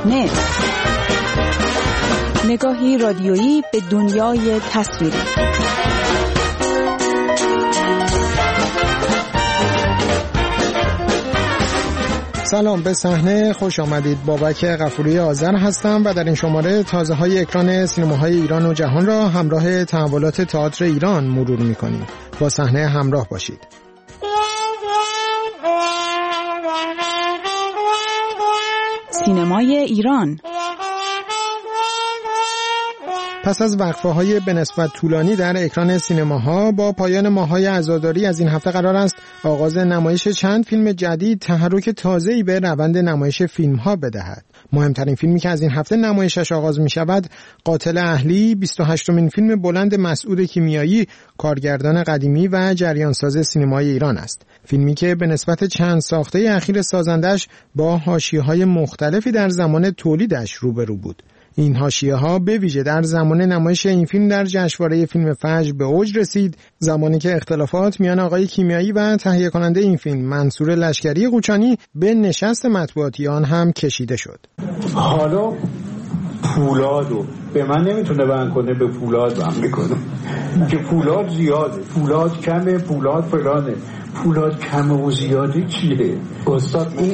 صحنه، نگاهی رادیویی به دنیای تصویری. سلام، به صحنه خوش آمدید. بابک غفوری آذر هستم و در این شماره تازه‌های اکران سینماهای ایران و جهان را همراه تحولات تئاتر ایران مرور می‌کنیم. با صحنه همراه باشید. سینمای ایران پس از وقفه‌های به نسبت طولانی در اکران سینماها، با پایان ماه‌های عزاداری از این هفته قرار است آغاز نمایش چند فیلم جدید تحرک تازه‌ای به روند نمایش فیلم‌ها بدهد. مهمترین فیلمی که از این هفته نمایشش آغاز می‌شود، قاتل اهلی، 28مین فیلم بلند مسعود کیمیایی، کارگردان قدیمی و جریانساز سینمای ایران است. فیلمی که به نسبت چند ساخته اخیر سازندش با حاشیه‌های مختلفی در زمان تولیدش روبرو بود. این حاشیه‌ها به ویژه در زمان نمایش این فیلم در جشنواره فیلم فجر به اوج رسید، زمانی که اختلافات میان آقای کیمیایی و تهیه کننده این فیلم منصور لشکری قوچانی به نشست مطبوعاتی آن هم کشیده شد. حالا پولادو به من نمیتونه بند کنه، به پولاد بند میکنه که پولاد زیاده، پولاد کمه، پولاد فلانه. پولاد کم و زیاده چیه؟ استاد این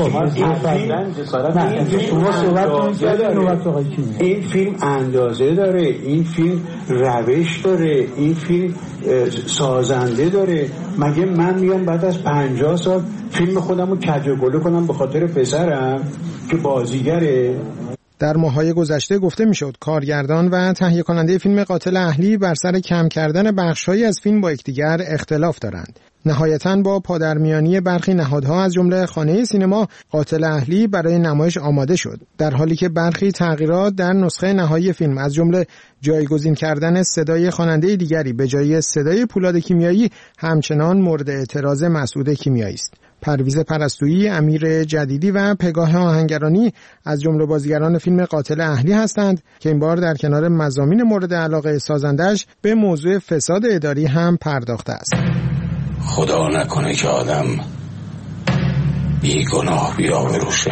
فیلم اندازه داره، این فیلم روش داره، این فیلم سازنده داره. مگه من میام بعد از 50 سال فیلم خودم رو کج و گله کنم به خاطر پسرم که بازیگره؟ در ماه‌های گذشته گفته میشد کارگردان و تهیه کننده فیلم قاتل اهلی بر سر کم کردن بخش‌هایی از فیلم با یکدیگر اختلاف دارند. نهایتاً با پادرمیانی برخی نهادها از جمله خانه سینما، قاتل اهلی برای نمایش آماده شد، در حالی که برخی تغییرات در نسخه نهایی فیلم از جمله جایگزین کردن صدای خواننده دیگری به جای صدای پولاد کیمیایی همچنان مورد اعتراض مسعود کیمیایی است. پرویز پرستویی، امیر جدیدی و پگاه آهنگرانی از جمله بازیگران فیلم قاتل اهلی هستند که این بار در کنار مضامین مورد علاقه سازندش به موضوع فساد اداری هم پرداخته است. خدا نکنه که آدم بی گناه بیا بروشه،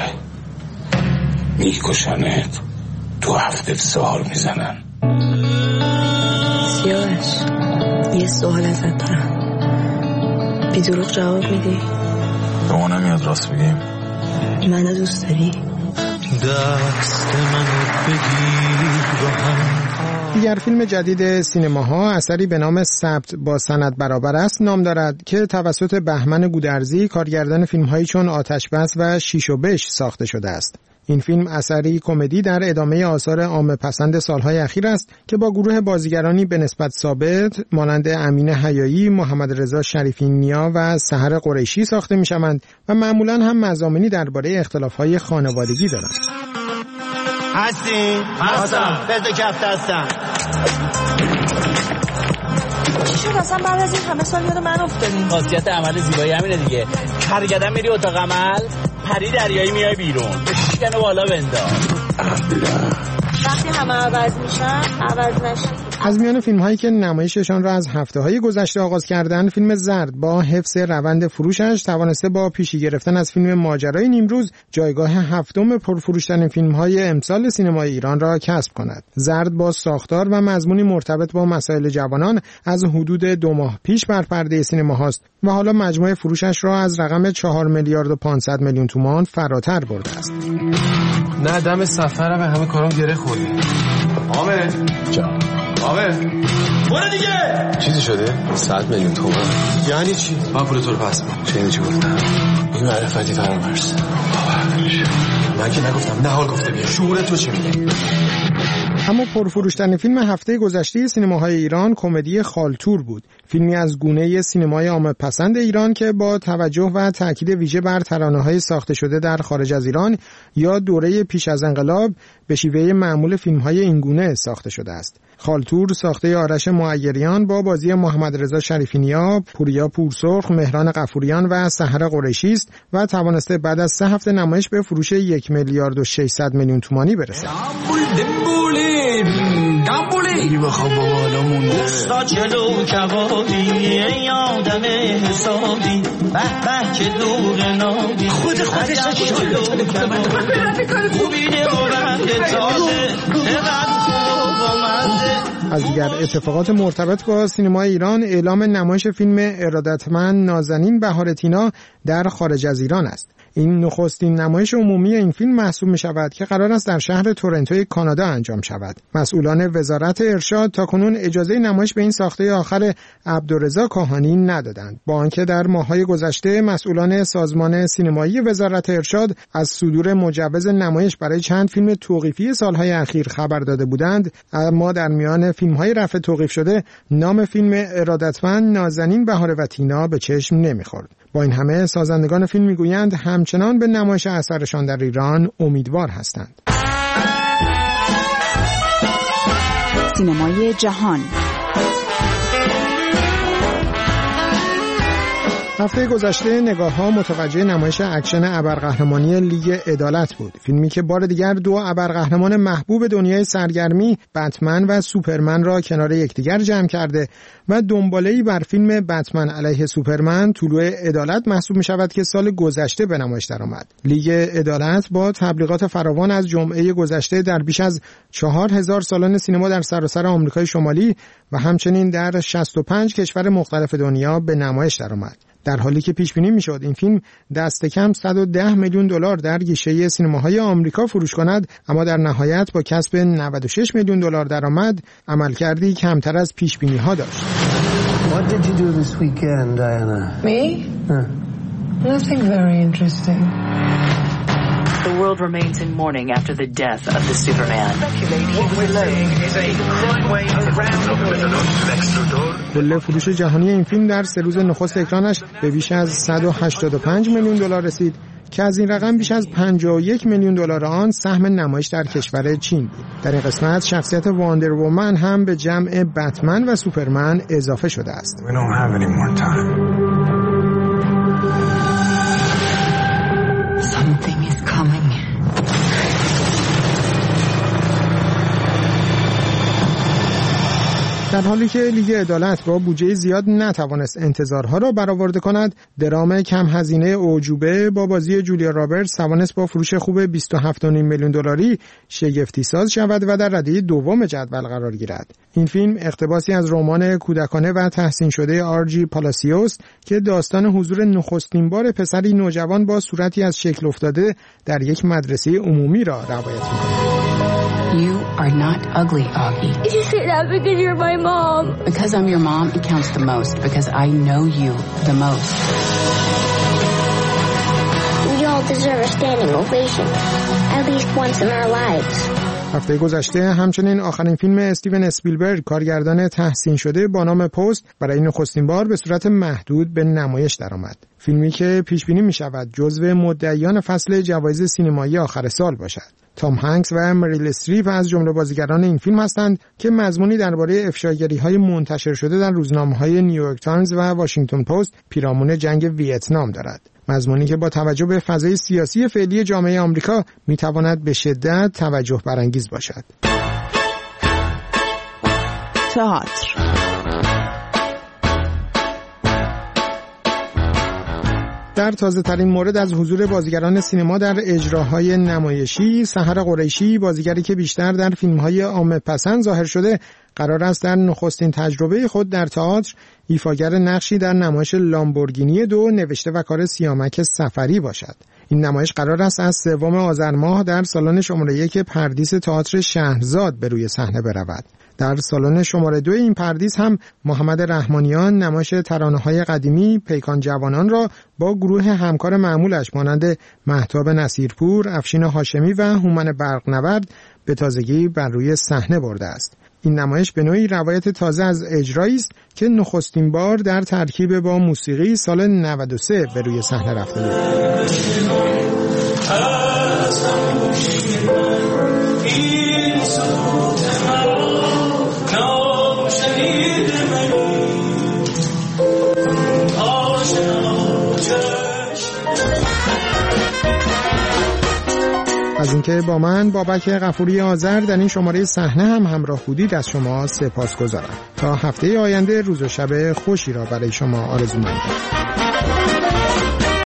میکشنت، تو 7 سال میزنن. سیاوش، یه سوال ازت دارم، بی دروغ جواب میدی؟ به ما نمیاد راست بگیم. منو دوست داری؟ دست منو بگیر با هم. دیگر فیلم جدید سینماها اثری به نام ثبت با سند برابر است نام دارد که توسط بهمن گودرزی، کارگردان فیلم‌هایی چون آتش بس و شیش و بش ساخته شده است. این فیلم اثری کمدی در ادامه آثار عامه پسند سالهای اخیر است که با گروه بازیگرانی به نسبت ثابت مانند امین حیایی، محمد رضا شریفی نیا و سحر قریشی ساخته می‌شوند و معمولاً هم مضامینی درباره اختلاف‌های خانوادگی دارند. هستم بده کفت هستم. چی شد اصلا بعد از این همه سال یاد من افتادین؟ خاصیت عمل زیبایی همینه دیگه. کرگدن میری اتاق عمل، پری دریایی میای بیرون، شکن بالا بنداز. وقتی همه عوض میشن عوض نشن. از میان فیلم‌هایی که نمایششان را از هفته‌های گذشته آغاز کردند، فیلم زرد با حفظ روند فروشش توانسته با پیشی گرفتن از فیلم ماجرای نیمروز جایگاه 7م پرفروش‌ترین فیلم‌های امسال سینمای ایران را کسب کند. زرد با ساختار و مضمونی مرتبط با مسائل جوانان از حدود 2 ماه پیش بر پرده سینماهاست و حالا مجموع فروشش را از رقم 4 میلیارد و 500 میلیون تومان فراتر برده است. نه دم سفرم همه کارام گره خوردی. حامد برو دیگه. چیزی شده؟ 100 میلیون تومان. یعنی چی؟ من پول تو رو پس میدم. چه چی گفتم؟ این معرفتی فرامرز. من که نگفتم، نه حال گفته بیا. شعور تو چی میگه؟ اما پرفروشترین فیلم هفته گذشته سینماهای ایران کمدی خالتور بود. فیلمی از گونه سینمای عامه پسند ایران که با توجه و تاکید ویژه بر ترانه‌های ساخته شده در خارج از ایران یا دوره پیش از انقلاب به شیوه معمول فیلم‌های این گونه ساخته شده است. خالتور ساخته آرش معیریان با بازی محمد رضا شریفینیا، پوریا پورسرخ، مهران غفوریان و سحر قریشی است و توانسته بعد از 3 هفته نمایش به فروش 1 میلیارد و 600 میلیون تومانی برسد. خیلی بخواب بابا حالمون استا چلو کبابی آدم حسابی به به که دوغ نابی خودش چلو کبابی خوبی نبرند تازه چقدر خوب آمده. از دیگر اتفاقات مرتبط با سینما ایران اعلام نمایش فیلم ارادتمند نازنین بهار تینا در خارج از ایران است. این نخستین نمایش عمومی این فیلم محسوب می شود که قرار است در شهر تورنتوی کانادا انجام شود. مسئولان وزارت ارشاد تاکنون اجازه نمایش به این ساخته آخر عبدالرضا کاهانی ندادند، با آنکه در ماه‌های گذشته مسئولان سازمان سینمایی وزارت ارشاد از صدور مجوز نمایش برای چند فیلم توقیفی سالهای اخیر خبر داده بودند، اما در میان فیلم‌های رفع توقیف شده نام فیلم ارادتمند نازنین بهار و تینا به چشم نمی‌خورد. با این همه سازندگان فیلم میگویند همچنان به نمایش اثرشان در ایران امیدوار هستند. سینمای جهان. هفته گذشته نگاه‌ها متوجه نمایش اکشن ابرقهرمانی لیگ عدالت بود، فیلمی که بار دیگر 2 ابرقهرمان محبوب دنیای سرگرمی بتمن و سوپرمن را کنار یکدیگر جمع کرده و دنباله‌ای بر فیلم بتمن علیه سوپرمن طلوع عدالت محسوب می‌شود که سال گذشته به نمایش درآمد. لیگ عدالت با تبلیغات فراوان از جمعه گذشته در بیش از 4000 سالن سینما در سراسر آمریکای شمالی و همچنین در 65 کشور مختلف دنیا به نمایش درآمد. در حالی که پیش بینی میشد این فیلم دست کم 110 میلیون دلار در گیشه سینماهای آمریکا فروش کند، اما در نهایت با کسب 96 میلیون دلار درآمد عملکردی کمتر از پیش بینی ها داشت. What did you do this weekend, Diana? Me? Nothing very interesting. The world remains in mourning after the death of the Superman. کل فروش جهانی این فیلم در 3 روز نخست اکرانش به بیش از 185 میلیون دلار رسید که از این رقم بیش از 51 میلیون دلار آن سهم نمایش در کشور چین بود. در این قسمت شخصیت واندر وومن هم به جمع بتمن و سوپرمن اضافه شده است. Something is coming. در حالی که لیگ عدالت با بودجه زیاد نتوانست انتظارها را برآورده کند، درام کم هزینه اعجوبه با بازی جولیا رابرتس توانست با فروش خوب 27.5 میلیون دلاری شگفتی ساز شود و در رده دوم جدول قرار گیرد. این فیلم اقتباسی از رمان کودکانه و تحسین شده آرجی پالاسیوس که داستان حضور نخستین بار پسری نوجوان با صورتی از شکل افتاده در یک مدرسه عمومی را روایت می‌کند. You are not ugly, Augie. Did you say that because you're my mom? Because I'm your mom, it counts the most. Because I know you the most. We all deserve a standing ovation. At least once in our lives. هفته گذشته همچنین آخرین فیلم استیون اسپیلبرگ کارگردان تحسین شده با نام پست برای نخستین بار به صورت محدود به نمایش درآمد. فیلمی که پیش بینی می شود جزو مدعیان فصل جوایز سینمایی آخر سال باشد. تام هنگس و مریل استریپ از جمله بازیگران این فیلم هستند که مضمونی درباره افشاگری‌های منتشر شده در روزنامه‌های نیویورک تایمز و واشنگتن پست پیرامون جنگ ویتنام دارد. مضمونی که با توجه به فضای سیاسی فعلی جامعه آمریکا می‌تواند به شدت توجه برانگیز باشد. تئاتر. در تازه ترین مورد از حضور بازیگران سینما در اجراهای نمایشی، سحر قریشی، بازیگری که بیشتر در فیلم‌های عامه پسند ظاهر شده، قرار است در نخستین تجربه خود در تئاتر ایفاگر نقشی در نمایش لامبورگینی 2 نوشته و کار سیامک سفری باشد. این نمایش قرار است از 3 آذر ماه در سالن شماره 1 پردیس تئاتر شهرزاد به روی صحنه برود. در سالن شماره 2 این پردیس هم محمد رحمانیان نمایش ترانه‌های قدیمی پیکان جوانان را با گروه همکار معمولش مانند مهتاب نصیرپور، افشین هاشمی و هومن برقنورد به تازگی بر روی صحنه برده است. این نمایش به نوعی روایت تازه از اجرایی است که نخستین بار در ترکیب با موسیقی سال 93 به روی صحنه رفته بود. شهید منی از اینکه با من بابک غفوری آذر در این شماره صحنه هم همراه بودید از شما سپاسگزارم. تا هفته آینده روز و شب خوشی را برای شما آرزو می‌کنم.